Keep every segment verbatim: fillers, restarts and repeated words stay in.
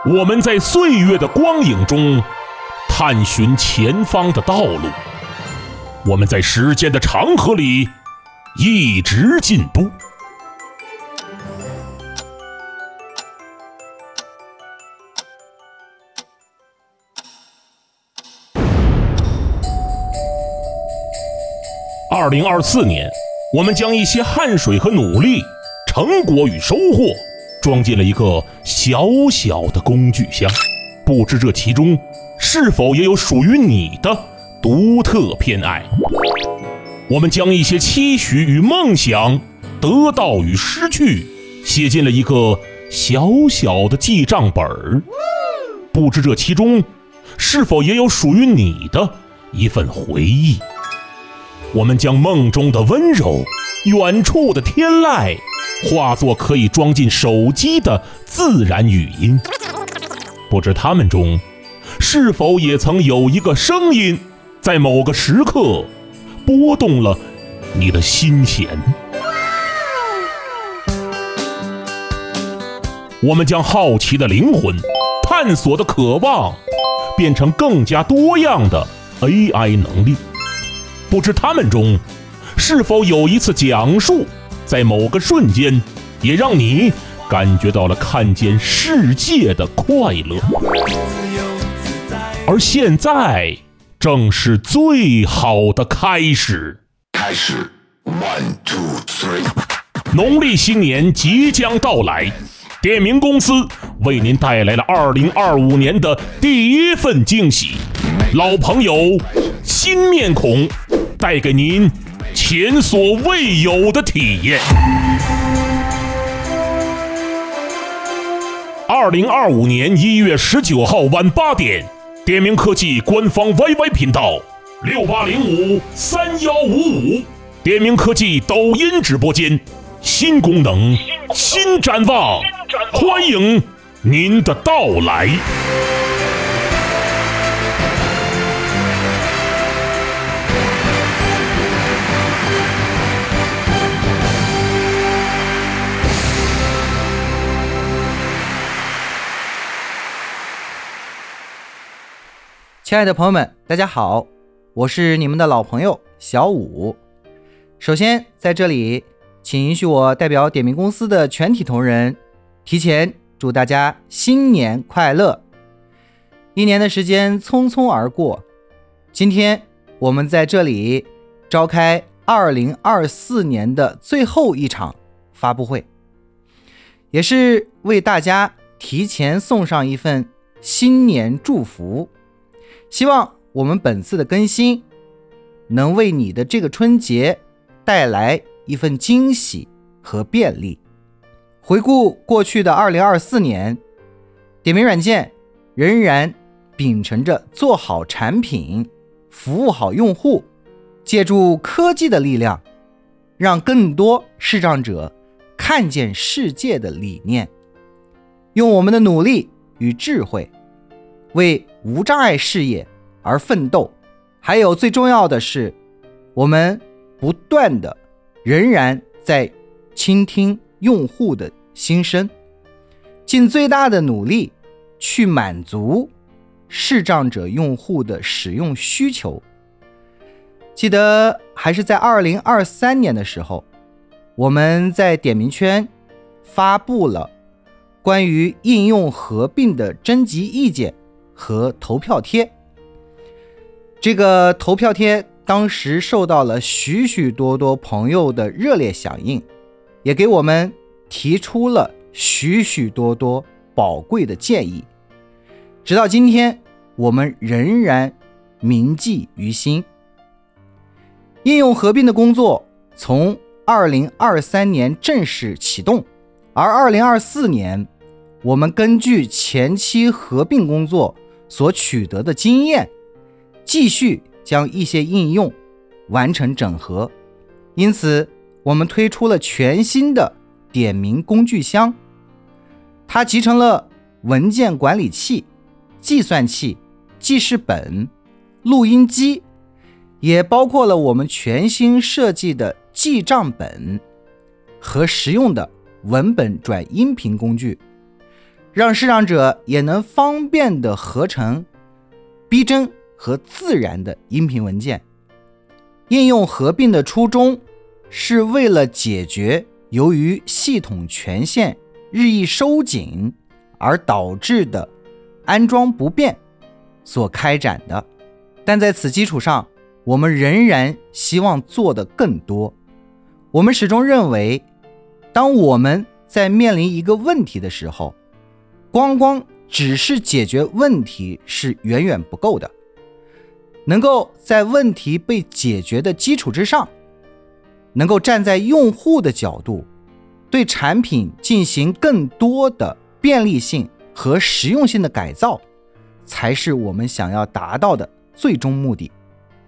我们在岁月的光影中探寻前方的道路，我们在时间的长河里一直进步。二零二四年，我们将一些汗水和努力、成果与收获装进了一个小小的工具箱，不知这其中是否也有属于你的独特偏爱。我们将一些期许与梦想、得到与失去写进了一个小小的记账本儿，不知这其中是否也有属于你的一份回忆。我们将梦中的温柔、远处的天籁化作可以装进手机的自然语音，不知他们中是否也曾有一个声音在某个时刻拨动了你的心弦。我们将好奇的灵魂、探索的渴望变成更加多样的 A I 能力，不知他们中是否有一次讲述在某个瞬间也让你感觉到了看见世界的快乐。而现在正是最好的开始。 开始 one two three。 农历新年即将到来，点名公司为您带来了二零二五年的第一份惊喜，老朋友新面孔，带给您前所未有的体验。二零二五年一月十九号晚八点，点名科技官方 Y Y 频道六八零五三幺五五，点名科技抖音直播间，新功能，新展望，欢迎您的到来。 亲爱的朋友们，大家好，我是你们的老朋友小武。首先在这里请允许我代表点名公司的全体同仁提前祝大家新年快乐。一年的时间匆匆而过，今天我们在这里召开二零二四年的最后一场发布会，也是为大家提前送上一份新年祝福。希望我们本次的更新能为你的这个春节带来一份惊喜和便利。回顾过去的二零二四年，点名软件仍然秉承着做好产品、服务好用户，借助科技的力量，让更多视障者看见世界的理念，用我们的努力与智慧为无障碍事业而奋斗。还有最重要的是，我们不断的仍然在倾听用户的心声，尽最大的努力去满足视障者用户的使用需求。记得还是在二零二三年的时候，我们在点名圈发布了关于应用合并的征集意见和投票贴。这个投票贴当时受到了许许多多朋友的热烈响应，也给我们提出了许许多多宝贵的建议。直到今天，我们仍然铭记于心。应用合并的工作从二零二三年正式启动，而二零二四年我们根据前期合并工作所取得的经验，继续将一些应用完成整合。因此我们推出了全新的点名工具箱，它集成了文件管理器、计算器、记事本、录音机，也包括了我们全新设计的记账本和实用的文本转音频工具， 让视障者也能方便地合成逼真和自然的音频文件。应用合并的初衷是为了解决由于系统权限日益收紧而导致的安装不便所开展的，但在此基础上，我们仍然希望做得更多。我们始终认为，当我们在面临一个问题的时候，光光只是解决问题是远远不够的，能够在问题被解决的基础之上，能够站在用户的角度，对产品进行更多的便利性和实用性的改造，才是我们想要达到的最终目的。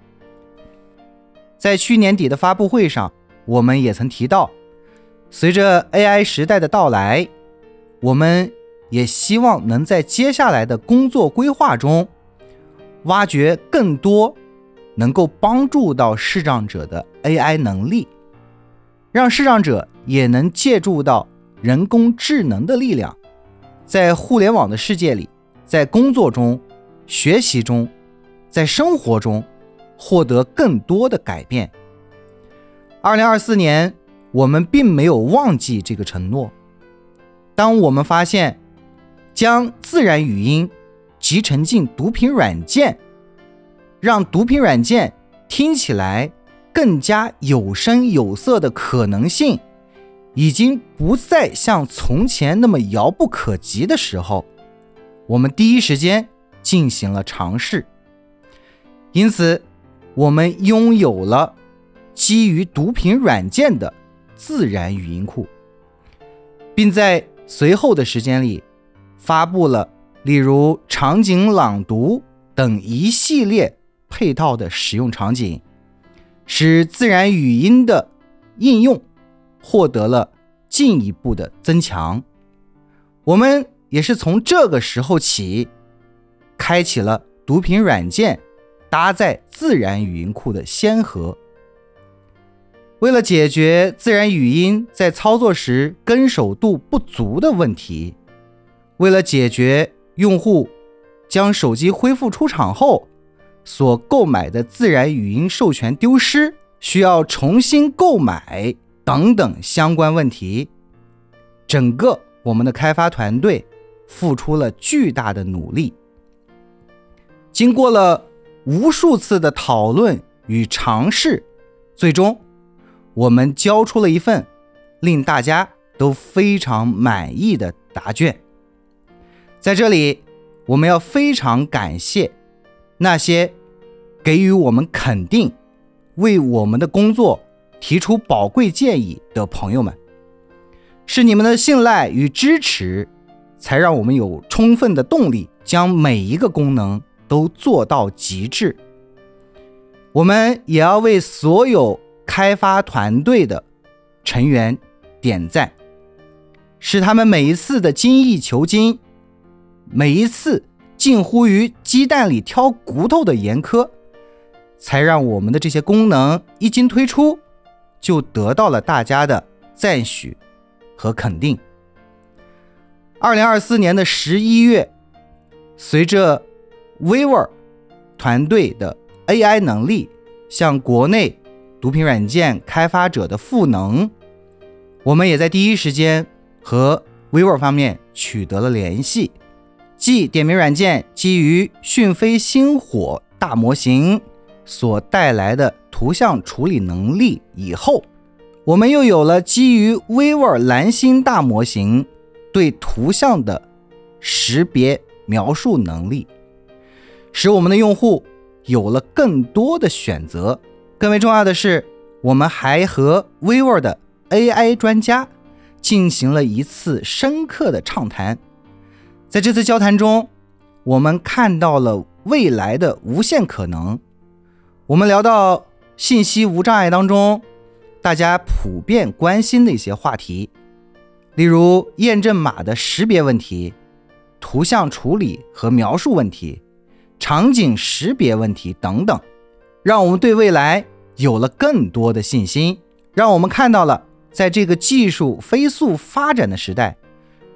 在去年底的发布会上，我们也曾提到，随着 A I 时代的到来，我们也希望能在接下来的工作规划中挖掘更多能够帮助到视障者的 A I 能力，让视障者也能借助到人工智能的力量，在互联网的世界里，在工作中、学习中、在生活中获得更多的改变。二零二四年，我们并没有忘记这个承诺。当我们发现将自然语音集成进读屏软件，让读屏软件听起来更加有声有色的可能性已经不再像从前那么遥不可及的时候，我们第一时间进行了尝试。因此，我们拥有了基于读屏软件的自然语音库，并在随后的时间里发布了例如场景朗读等一系列配套的使用场景，使自然语音的应用获得了进一步的增强。我们也是从这个时候起，开启了读屏软件搭载自然语音库的先河。为了解决自然语音在操作时跟手度不足的问题，为了解决用户将手机恢复出厂后所购买的自然语音授权丢失，需要重新购买等等相关问题，整个我们的开发团队付出了巨大的努力。经过了无数次的讨论与尝试，最终我们交出了一份令大家都非常满意的答卷。在这里，我们要非常感谢那些给予我们肯定、为我们的工作提出宝贵建议的朋友们，是你们的信赖与支持，才让我们有充分的动力将每一个功能都做到极致。我们也要为所有开发团队的成员点赞，是他们每一次的精益求精，每一次近乎于鸡蛋里挑骨头的严苛，才让我们的这些功能一经推出就得到了大家的赞许和肯定。二零二四年的十一月，随着 Weaver 团队的 A I 能力向国内读屏软件开发者的赋能，我们也在第一时间和 Weaver 方面取得了联系。继点名软件基于讯飞星火大模型所带来的图像处理能力以后，我们又有了基于 Weaver 蓝星大模型对图像的识别描述能力，使我们的用户有了更多的选择。更为重要的是，我们还和 Weaver 的 A I 专家进行了一次深刻的畅谈。在这次交谈中，我们看到了未来的无限可能。我们聊到信息无障碍当中大家普遍关心的一些话题，例如验证码的识别问题、图像处理和描述问题、场景识别问题等等，让我们对未来有了更多的信心，让我们看到了在这个技术飞速发展的时代，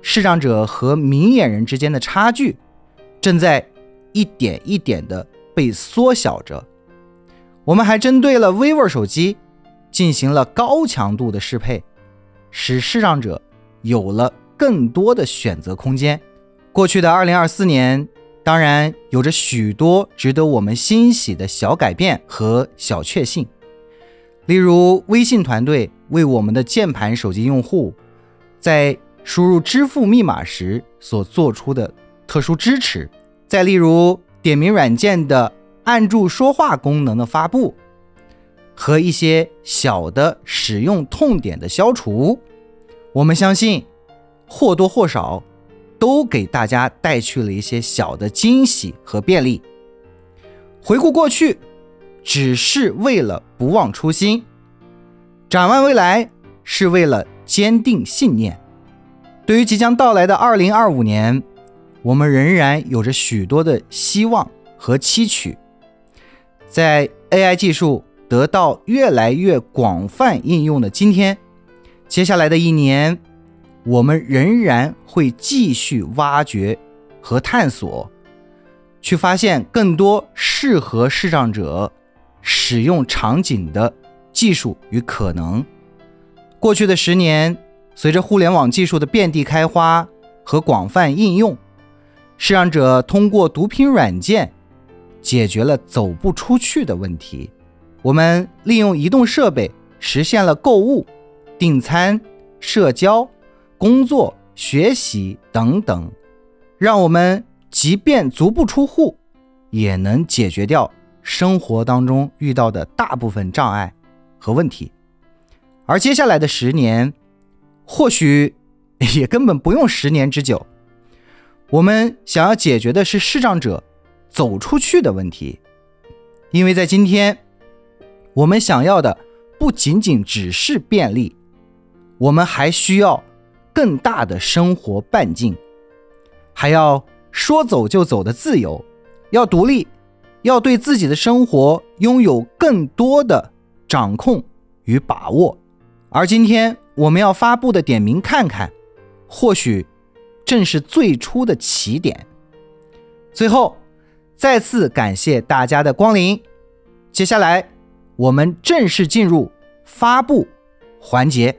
视障者和明眼人之间的差距正在一点一点的被缩小着。我们还针对了 vivo 手机进行了高强度的适配，使视障者有了更多的选择空间。过去的二零二四年当然有着许多值得我们欣喜的小改变和小确幸，例如微信团队为我们的键盘手机用户在输入支付密码时所做出的特殊支持，再例如点名软件的按住说话功能的发布，和一些小的使用痛点的消除，我们相信或多或少都给大家带去了一些小的惊喜和便利。回顾过去只是为了不忘初心，展望未来是为了坚定信念。对于即将到来的二零二五年，我们仍然有着许多的希望和期许。在 A I 技术得到越来越广泛应用的今天，接下来的一年我们仍然会继续挖掘和探索，去发现更多适合视障者使用场景的技术与可能。过去的十年，随着互联网技术的遍地开花和广泛应用，视障者通过读屏软件解决了走不出去的问题。我们利用移动设备实现了购物、订餐、社交、工作、学习等等，让我们即便足不出户，也能解决掉生活当中遇到的大部分障碍和问题。而接下来的十年，或许也根本不用十年之久，我们想要解决的是视障者走出去的问题。因为在今天，我们想要的不仅仅只是便利，我们还需要更大的生活半径，还要说走就走的自由，要独立，要对自己的生活拥有更多的掌控与把握。而今天我们要发布的点名看看，或许正是最初的起点。最后再次感谢大家的光临，接下来我们正式进入发布环节。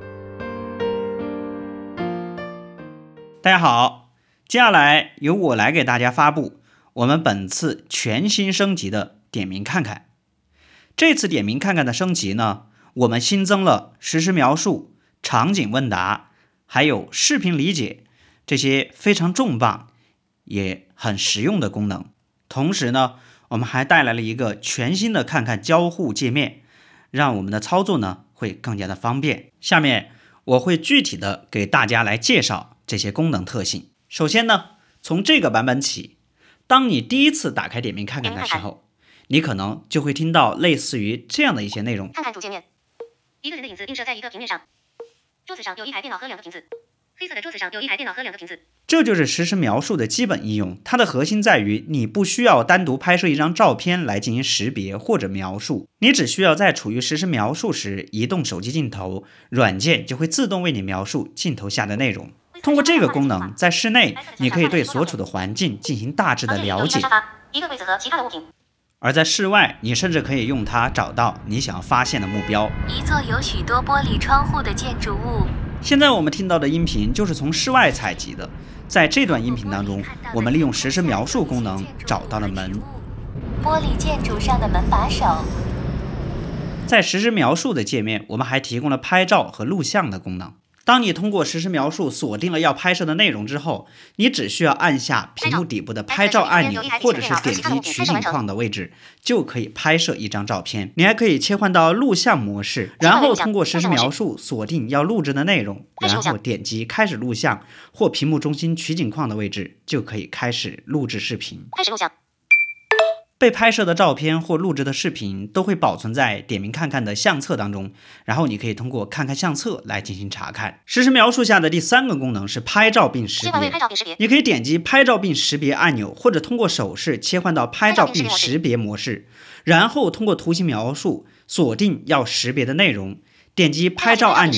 大家好，接下来由我来给大家发布我们本次全新升级的点名看看。这次点名看看的升级呢，我们新增了实时描述、场景问答，还有视频理解这些非常重磅也很实用的功能。同时呢，我们还带来了一个全新的看看交互界面，让我们的操作呢会更加的方便。下面我会具体的给大家来介绍这些功能特性。首先呢，从这个版本起，当你第一次打开点名看看的时候，你可能就会听到类似于这样的一些内容。 看看主界面，一个人的影子映射在一个平面上，桌子上有一台电脑和两个瓶子，黑色的桌子上有一台电脑和两个瓶子。 这就是实时描述的基本应用，它的核心在于你不需要单独拍摄一张照片来进行识别或者描述，你只需要在处于实时描述时移动手机镜头，软件就会自动为你描述镜头下的内容。通过这个功能，在室内你可以对所处的环境进行大致的了解， 一个柜子和其他的物品。 而在室外，你甚至可以用它找到你想要发现的目标。 一座有许多玻璃窗户的建筑物。 现在我们听到的音频就是从室外采集的，在这段音频当中，我们利用实时描述功能找到了门。 玻璃建筑上的门把手。 在实时描述的界面，我们还提供了拍照和录像的功能。当你通过实时描述锁定了要拍摄的内容之后，你只需要按下屏幕底部的拍照按钮，或者是点击取景框的位置，就可以拍摄一张照片。你还可以切换到录像模式，然后通过实时描述锁定要录制的内容，然后点击开始录像，或屏幕中心取景框的位置，就可以开始录制视频。 开始录像。 被拍摄的照片或录制的视频都会保存在点名看看的相册当中，然后你可以通过看看相册来进行查看。实时描述下的第三个功能是拍照并识别，你可以点击拍照并识别按钮，或者通过手势切换到拍照并识别模式，然后通过图形描述锁定要识别的内容，点击拍照按钮，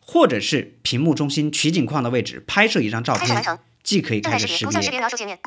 或者是屏幕中心取景框的位置拍摄一张照片， 拍摄完成， 即可以正开始识在识别图像识别别。 描述界面。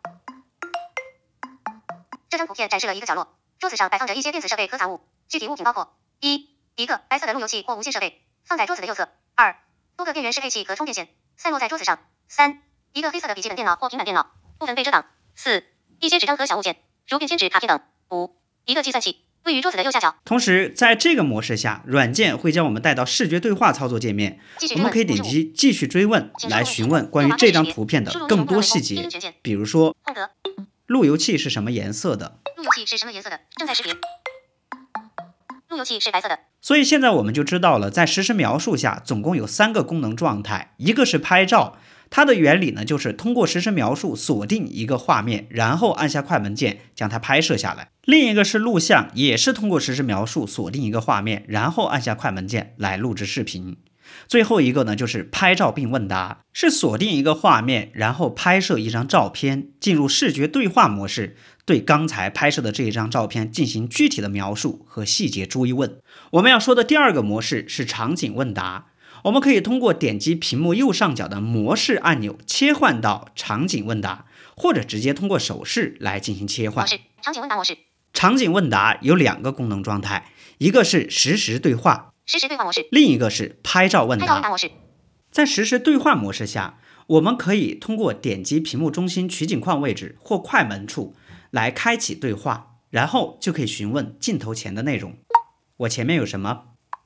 这张图片展示了一个角落，桌子上摆放着一些电子设备和杂物，具体物品包括：一、一个白色的路由器或无线设备，放在桌子的右侧；二、多个电源适配器和充电线，散落在桌子上；三、一个黑色的笔记本电脑或平板电脑，部分被遮挡；四、一些纸张和小物件，如便签纸、卡片等；五、一个计算器，位于桌子的右下角。 同时，在这个模式下，软件会将我们带到视觉对话操作界面，我们可以点击继续追问来询问关于这张图片的更多细节，比如说空格， 路由器是什么颜色的。 路由器是什么颜色的？正在识别。路由器是白色的。 所以现在我们就知道了，在实时描述下，总共有三个功能状态，一个是拍照，它的原理呢就是通过实时描述锁定一个画面，然后按下快门键将它拍摄下来；另一个是录像，也是通过实时描述锁定一个画面，然后按下快门键来录制视频；最后一个呢就是拍照并问答，是锁定一个画面，然后拍摄一张照片，进入视觉对话模式，对刚才拍摄的这一张照片进行具体的描述和细节追问。我们要说的第二个模式是场景问答，我们可以通过点击屏幕右上角的模式按钮切换到场景问答，或者直接通过手势来进行切换。 模式，场景问答模式。 场景问答有两个功能状态，一个是实时对话， 实时对话模式。 另一个是拍照问答。 拍照问答模式。 在实时对话模式下，我们可以通过点击屏幕中心取景框位置或快门处来开启对话，然后就可以询问镜头前的内容。我前面有什么？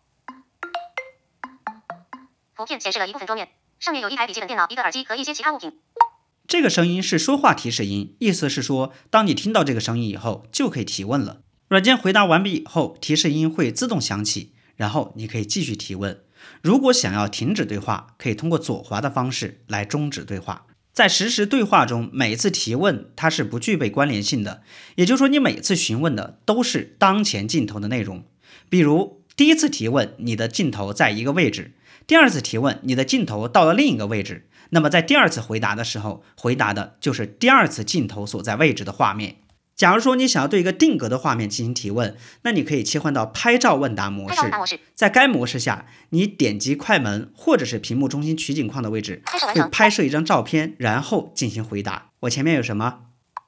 图片显示了一部分桌面，上面有一台笔记本电脑、一个耳机和一些其他物品。 这个声音是说话提示音，意思是说，当你听到这个声音以后，就可以提问了。软件回答完毕以后，提示音会自动响起，然后你可以继续提问。如果想要停止对话，可以通过左滑的方式来终止对话。在实时对话中，每一次提问它是不具备关联性的，也就是说，你每次询问的都是当前镜头的内容。比如，第一次提问，你的镜头在一个位置；第二次提问，你的镜头到了另一个位置。那么在第二次回答的时候，回答的就是第二次镜头所在位置的画面。假如说你想要对一个定格的画面进行提问，那你可以切换到拍照问答模式。在该模式下，你点击快门或者是屏幕中心取景框的位置，会拍摄一张照片，然后进行回答。我前面有什么？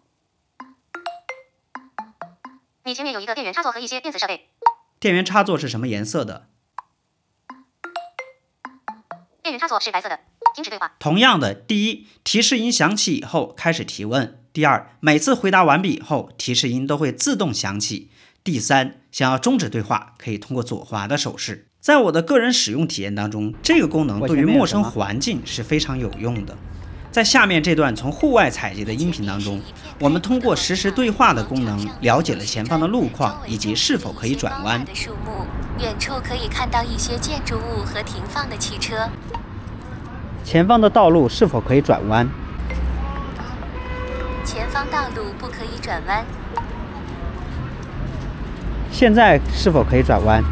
你前面有一个电源插座和一些电子设备。 电源插座是什么颜色的？ 电源插座是白色的。停止对话。 同样的，第一，提示音响起以后开始提问；第二，每次回答完毕以后，提示音都会自动响起；第三，想要终止对话，可以通过左滑的手势。在我的个人使用体验当中，这个功能对于陌生环境是非常有用的。在下面这段从户外采集的音频当中，我们通过实时对话的功能，了解了前方的路况以及是否可以转弯。 远处可以看到一些建筑物和停放的汽车。 前方的道路是否可以转弯？ 前方道路不可以转弯。 现在是否可以转弯？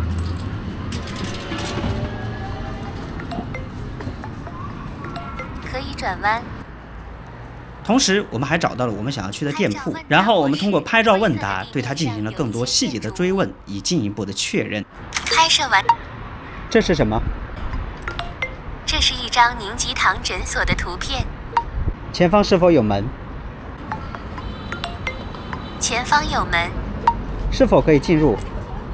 可以转弯。 同时，我们还找到了我们想要去的店铺，然后我们通过拍照问答对它进行了更多细节的追问，以进一步的确认。 拍摄完。 这是什么？ 这是一张宁吉堂诊所的图片。 前方是否有门？ 前方有门。 是否可以进入？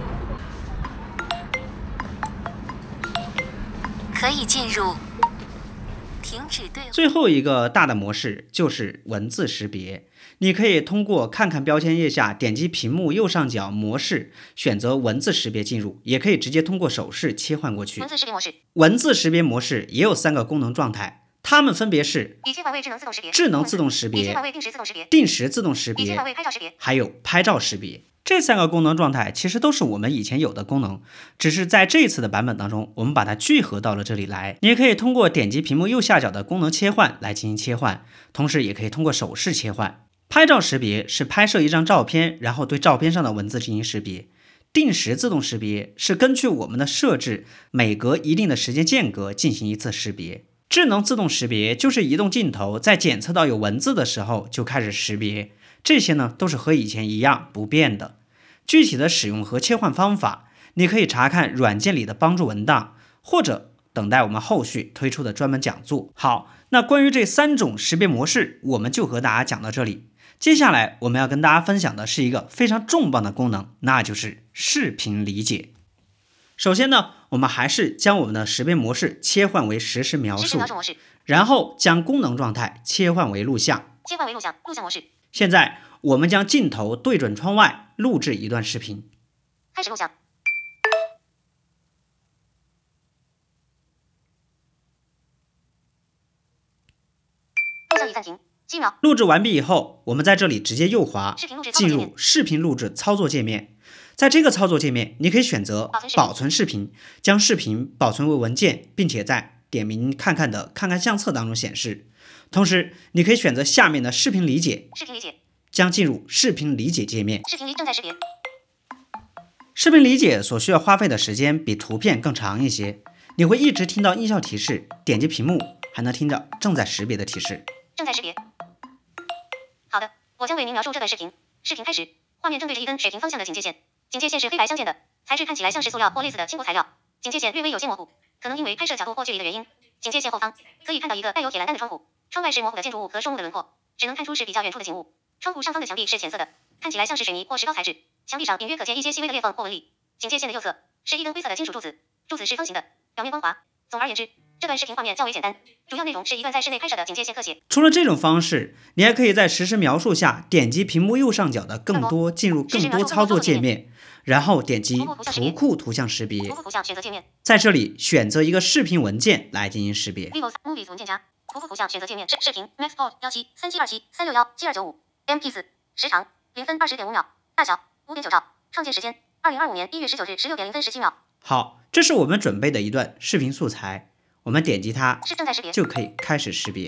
可以进入。停止对话。 最后一个大的模式就是文字识别。你可以通过看看标签页下点击屏幕右上角模式，选择文字识别进入，也可以直接通过手势切换过去。 文字识别模式。 文字识别模式也有三个功能状态，它们分别是： 已切换为智能自动识别、 智能自动识别、 已切换为定时自动识别、 定时自动识已切别换为拍照识别， 还有拍照识别。这三个功能状态其实都是我们以前有的功能，只是在这一次的版本当中，我们把它聚合到了这里来。你也可以通过点击屏幕右下角的功能切换来进行切换，同时也可以通过手势切换。拍照识别是拍摄一张照片，然后对照片上的文字进行识别。定时自动识别是根据我们的设置，每隔一定的时间间隔进行一次识别。智能自动识别就是移动镜头在检测到有文字的时候就开始识别，这些呢都是和以前一样不变的。具体的使用和切换方法，你可以查看软件里的帮助文档，或者等待我们后续推出的专门讲座。好，那关于这三种识别模式，我们就和大家讲到这里。接下来我们要跟大家分享的是一个非常重磅的功能，那就是视频理解。首先呢，我们还是将我们的识别模式切换为实时描述，然后将功能状态切换为录像， 切换为录像，录像模式。 现在我们将镜头对准窗外，录制一段视频。 开始录像。录像已暂停，七秒。 录制完毕以后，我们在这里直接右滑，进入视频录制操作界面。在这个操作界面，你可以选择保存视频，将视频保存为文件，并且在点名看看的看看相册当中显示。同时，你可以选择下面的视频理解， 视频理解将进入视频理解界面。 视频正在识别。 视频理解所需要花费的时间比图片更长一些，你会一直听到音效提示，点击屏幕还能听到正在识别的提示。 正在识别。好的，我将为您描述这段视频。视频开始，画面正对着一根水平方向的警戒线，警戒线是黑白相间的，材质看起来像是塑料或类似的轻薄材料，警戒线略微有些模糊，可能因为拍摄角度或距离的原因。警戒线后方可以看到一个带有铁栏杆的窗户，窗外是模糊的建筑物和树木的轮廓，只能看出是比较远处的景物。窗户上方的墙壁是浅色的，看起来像是水泥或石膏材质，墙壁上隐约可见一些细微的裂缝或纹理。警戒线的右侧是一根灰色的金属柱子，柱子是方形的，表面光滑。总而言之，这段视频画面较为简单，主要内容是一段在室内拍摄的警戒线特写。 除了这种方式，你还可以在实时描述下点击屏幕右上角的更多，进入更多操作界面，然后点击图库图像识别， 图库图像选择界面， 在这里选择一个视频文件来进行识别。 Vivo Movies 文件夹，图库图像选择界面，视视频 Maxport 一七三七二七三六一七二九五 M P 四，时长零分二十点五秒，大小五点九兆，创建时间二零二五年一月十九日十六点零分十七秒。 好，这是我们准备的一段视频素材，我们点击它是正在识别， 就可以开始识别。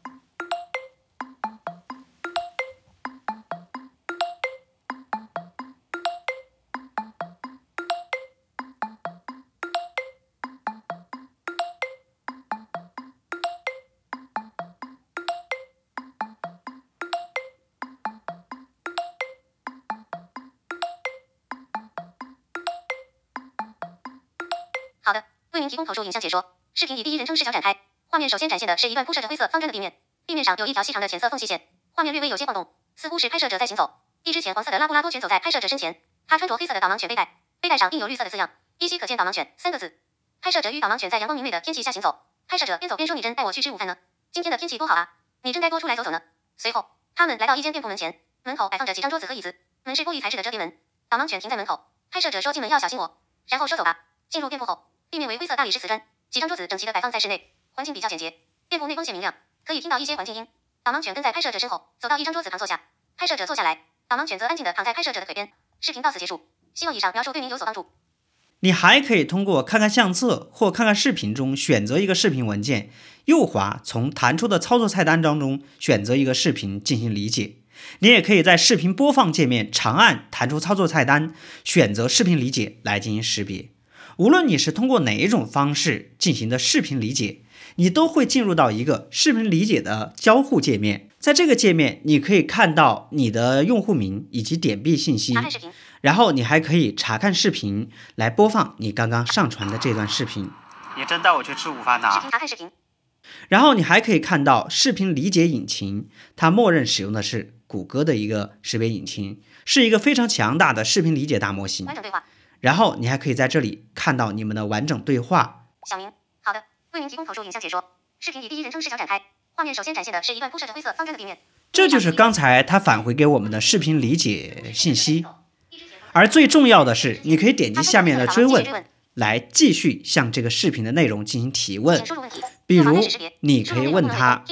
好的，为您提供口述影像解说。视频以第一人称视角展开，画面首先展现的是一段铺设着灰色方砖的地面，地面上有一条细长的浅色缝隙线，画面略微有些晃动，似乎是拍摄者在行走。一只浅黄色的拉布拉多犬走在拍摄者身前，它穿着黑色的导盲犬背带，背带上印有绿色的字样，依稀可见导盲犬三个字。拍摄者与导盲犬在阳光明媚的天气下行走，拍摄者边走边说：“你真带我去吃午饭呢，今天的天气多好啊，你真该多出来走走呢。”随后，他们来到一间店铺门前，门口摆放着几张桌子和椅子，门是玻璃材质的折叠门，导盲犬停在门口，拍摄者说：“进门要小心我。”然后说：“走吧。”进入店铺后，地面为灰色大理石瓷砖，几张桌子整齐地摆放在室内，环境比较简洁。店铺内光线明亮，可以听到一些环境音。导盲犬跟在拍摄者身后，走到一张桌子旁坐下，拍摄者坐下来，导盲犬则安静地躺在拍摄者的腿边。视频到此结束，希望以上描述对您有所帮助。 你还可以通过看看相册或看看视频中选择一个视频文件，右滑从弹出的操作菜单当中选择一个视频进行理解。你也可以在视频播放界面长按弹出操作菜单，选择视频理解来进行识别。无论你是通过哪一种方式进行的视频理解，你都会进入到一个视频理解的交互界面。在这个界面，你可以看到你的用户名以及点币信息，然后你还可以查看视频来播放你刚刚上传的这段视频。 你真带我去吃午饭呐？ 视频查看视频。 然后你还可以看到视频理解引擎，它默认使用的是谷歌的一个识别引擎，是一个非常强大的视频理解大模型。 完整对话。 然后你还可以在这里看到你们的完整对话。 小明，好的，为您提供口述影像解说。视频以第一人称视角展开，画面首先展现的是一段铺设着灰色方砖的地面。 这就是刚才他返回给我们的视频理解信息。而最重要的是，你可以点击下面的追问，来继续向这个视频的内容进行提问。比如，你可以问他：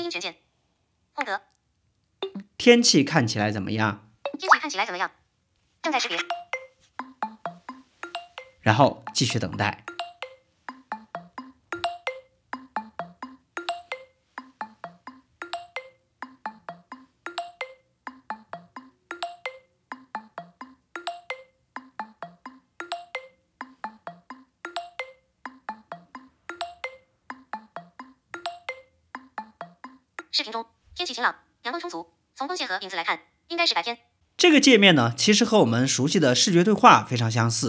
天气看起来怎么样？ 天气看起来怎么样？正在识别。 然后继续等待。 视频中，天气晴朗，阳光充足。从光线和影子来看，应该是白天。 这个界面呢，其实和我们熟悉的视觉对话非常相似。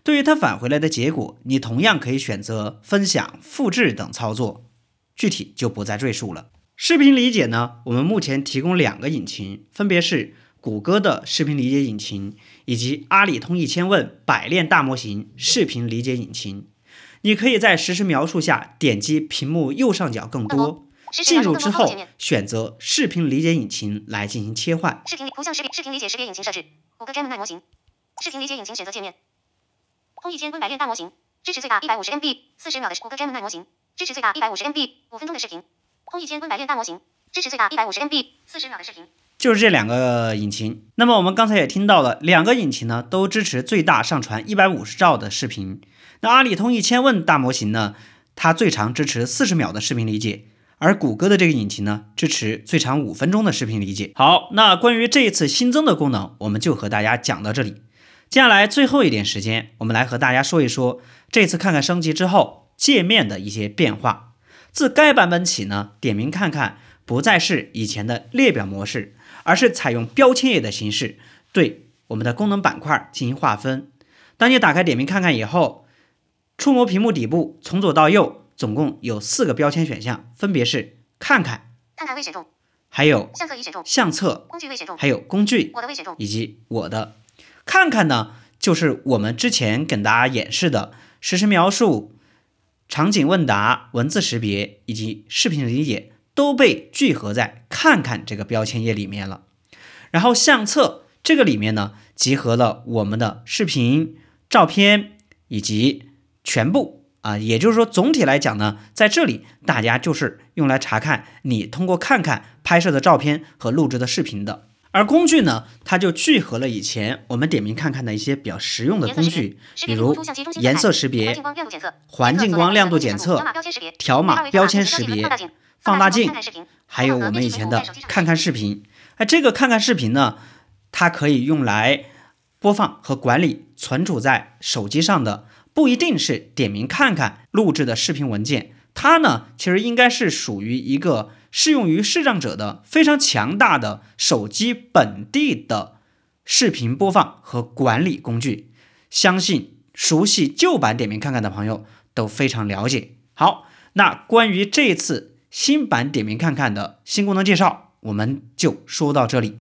对于它返回来的结果，你同样可以选择分享、复制等操作，具体就不再赘述了。视频理解呢，我们目前提供两个引擎，分别是谷歌的视频理解引擎以及阿里通一千问百炼大模型视频理解引擎。你可以在实时描述下点击屏幕右上角更多，进入之后选择视频理解引擎来进行切换。 视频图像识别视频理解识别引擎设置，谷歌 Gemini 模型。视频理解引擎选择界面。通一千问百炼大模型，支持最大 一百五十 M B 四十秒的谷歌 Gemini 模型，支持最大 一百五十 M B 五分钟的视频。通一千问百炼大模型，支持最大 一百五十 M B 四十秒的视频。 就是这两个引擎。那么我们刚才也听到了，两个引擎呢都支持最大上传一百五十兆的视频。那阿里通一千问大模型呢，它最长支持四十秒的视频理解，而谷歌的这个引擎呢，支持最长五分钟的视频理解。好，那关于这一次新增的功能，我们就和大家讲到这里。接下来最后一点时间，我们来和大家说一说这次看看升级之后界面的一些变化。自该版本起呢，点名看看不再是以前的列表模式，而是采用标签页的形式对我们的功能板块进行划分。当你打开点名看看以后，触摸屏幕底部从左到右总共有四个标签选项，分别是看看、 看看未选中， 还有相册已选中， 相册、 工具未选中， 还有工具我的未选中， 以及我的。看看呢，就是我们之前跟大家演示的实时描述、场景问答、文字识别以及视频理解都被聚合在看看这个标签页里面了。然后相册这个里面呢，集合了我们的视频、照片以及全部啊，也就是说总体来讲呢，在这里大家就是用来查看你通过看看拍摄的照片和录制的视频的。而工具呢，它就聚合了以前我们点名看看的一些比较实用的工具，比如颜色识别、环境光亮度检测、条码标签识别、放大镜，还有我们以前的看看视频。哎，这个看看视频呢，它可以用来播放和管理存储在手机上的不一定是点名看看录制的视频文件，它呢其实应该是属于一个适用于视障者的非常强大的手机本地的视频播放和管理工具，相信熟悉旧版点名看看的朋友都非常了解。好，那关于这次新版点名看看的新功能介绍，我们就说到这里。